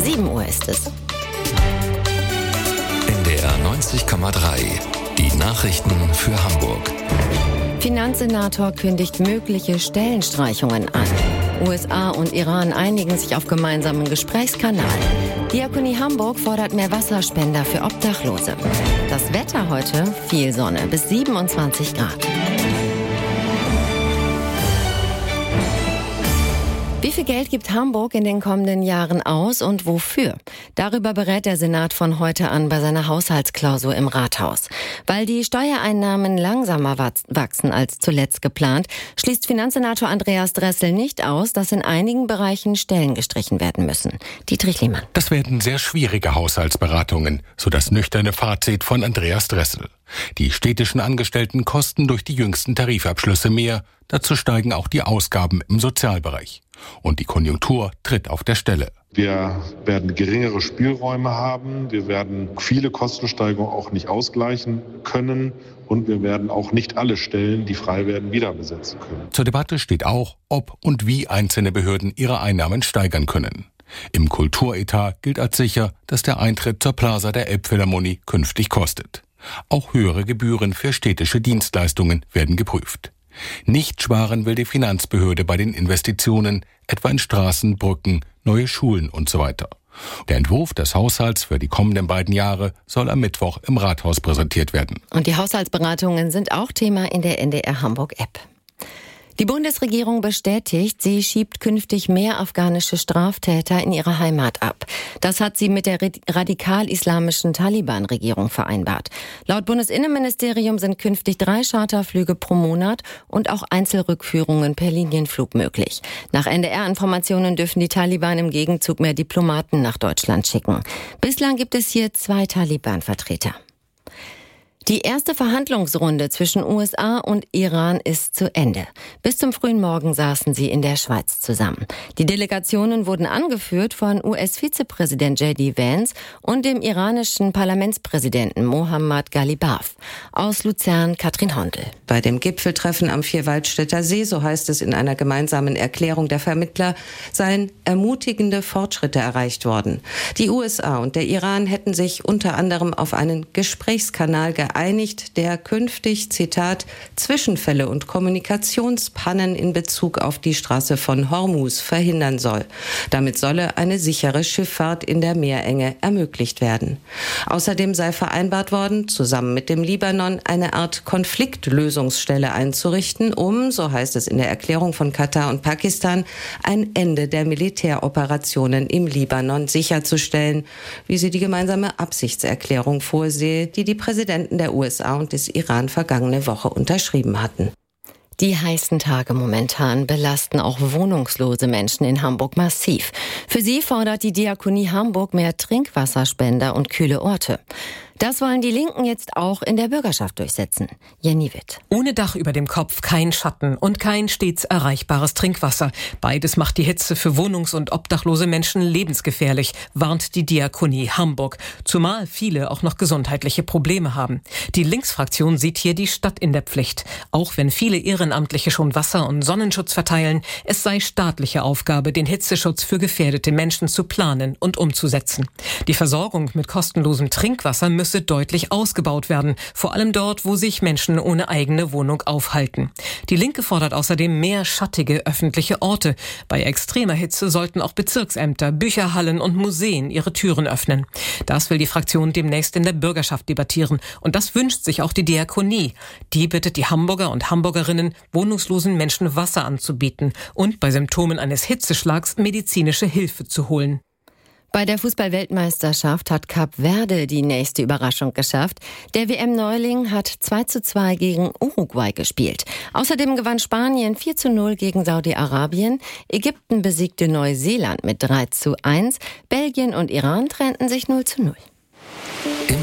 7 Uhr ist es. NDR 90,3. Die Nachrichten für Hamburg. Finanzsenator kündigt mögliche Stellenstreichungen an. USA und Iran einigen sich auf gemeinsamen Gesprächskanal. Diakonie Hamburg fordert mehr Wasserspender für Obdachlose. Das Wetter heute: viel Sonne bis 27 Grad. Wie viel Geld gibt Hamburg in den kommenden Jahren aus und wofür? Darüber berät der Senat von heute an bei seiner Haushaltsklausur im Rathaus. Weil die Steuereinnahmen langsamer wachsen als zuletzt geplant, schließt Finanzsenator Andreas Dressel nicht aus, dass in einigen Bereichen Stellen gestrichen werden müssen. Dietrich Lehmann. Das werden sehr schwierige Haushaltsberatungen, so das nüchterne Fazit von Andreas Dressel. Die städtischen Angestellten kosten durch die jüngsten Tarifabschlüsse mehr. Dazu steigen auch die Ausgaben im Sozialbereich. Und die Konjunktur tritt auf der Stelle. Wir werden geringere Spielräume haben. Wir werden viele Kostensteigerungen auch nicht ausgleichen können. Und wir werden auch nicht alle Stellen, die frei werden, wieder besetzen können. Zur Debatte steht auch, ob und wie einzelne Behörden ihre Einnahmen steigern können. Im Kulturetat gilt als sicher, dass der Eintritt zur Plaza der Elbphilharmonie künftig kostet. Auch höhere Gebühren für städtische Dienstleistungen werden geprüft. Nicht sparen will die Finanzbehörde bei den Investitionen, etwa in Straßen, Brücken, neue Schulen und so weiter. Der Entwurf des Haushalts für die kommenden beiden Jahre soll am Mittwoch im Rathaus präsentiert werden. Und die Haushaltsberatungen sind auch Thema in der NDR Hamburg App. Die Bundesregierung bestätigt, sie schiebt künftig mehr afghanische Straftäter in ihre Heimat ab. Das hat sie mit der radikal-islamischen Taliban-Regierung vereinbart. Laut Bundesinnenministerium sind künftig 3 Charterflüge pro Monat und auch Einzelrückführungen per Linienflug möglich. Nach NDR-Informationen dürfen die Taliban im Gegenzug mehr Diplomaten nach Deutschland schicken. Bislang gibt es hier 2 Taliban-Vertreter. Die erste Verhandlungsrunde zwischen USA und Iran ist zu Ende. Bis zum frühen Morgen saßen sie in der Schweiz zusammen. Die Delegationen wurden angeführt von US-Vizepräsident J.D. Vance und dem iranischen Parlamentspräsidenten Mohammad Ghalibaf. Aus Luzern Katrin Hondel. Bei dem Gipfeltreffen am Vierwaldstätter See, so heißt es in einer gemeinsamen Erklärung der Vermittler, seien ermutigende Fortschritte erreicht worden. Die USA und der Iran hätten sich unter anderem auf einen Gesprächskanal geeinigt, der künftig, Zitat, Zwischenfälle und Kommunikationspannen in Bezug auf die Straße von Hormuz verhindern soll. Damit solle eine sichere Schifffahrt in der Meerenge ermöglicht werden. Außerdem sei vereinbart worden, zusammen mit dem Libanon eine Art Konfliktlösungsstelle einzurichten, um, so heißt es in der Erklärung von Katar und Pakistan, ein Ende der Militäroperationen im Libanon sicherzustellen, wie sie die gemeinsame Absichtserklärung vorsehe, die die Präsidenten der USA und des Iran vergangene Woche unterschrieben hatten. Die heißen Tage momentan belasten auch wohnungslose Menschen in Hamburg massiv. Für sie fordert die Diakonie Hamburg mehr Trinkwasserspender und kühle Orte. Das wollen die Linken jetzt auch in der Bürgerschaft durchsetzen. Jenny Witt. Ohne Dach über dem Kopf, kein Schatten und kein stets erreichbares Trinkwasser. Beides macht die Hitze für wohnungs- und obdachlose Menschen lebensgefährlich, warnt die Diakonie Hamburg. Zumal viele auch noch gesundheitliche Probleme haben. Die Linksfraktion sieht hier die Stadt in der Pflicht. Auch wenn viele Ehrenamtliche schon Wasser- und Sonnenschutz verteilen, es sei staatliche Aufgabe, den Hitzeschutz für gefährdete Menschen zu planen und umzusetzen. Die Versorgung mit kostenlosem Trinkwasser müsse deutlich ausgebaut werden, vor allem dort, wo sich Menschen ohne eigene Wohnung aufhalten. Die Linke fordert außerdem mehr schattige öffentliche Orte. Bei extremer Hitze sollten auch Bezirksämter, Bücherhallen und Museen ihre Türen öffnen. Das will die Fraktion demnächst in der Bürgerschaft debattieren. Und das wünscht sich auch die Diakonie. Die bittet die Hamburger und Hamburgerinnen, wohnungslosen Menschen Wasser anzubieten und bei Symptomen eines Hitzeschlags medizinische Hilfe zu holen. Bei der Fußball-Weltmeisterschaft hat Kap Verde die nächste Überraschung geschafft. Der WM-Neuling hat 2:2 gegen Uruguay gespielt. Außerdem gewann Spanien 4:0 gegen Saudi-Arabien. Ägypten besiegte Neuseeland mit 3:1. Belgien und Iran trennten sich 0:0.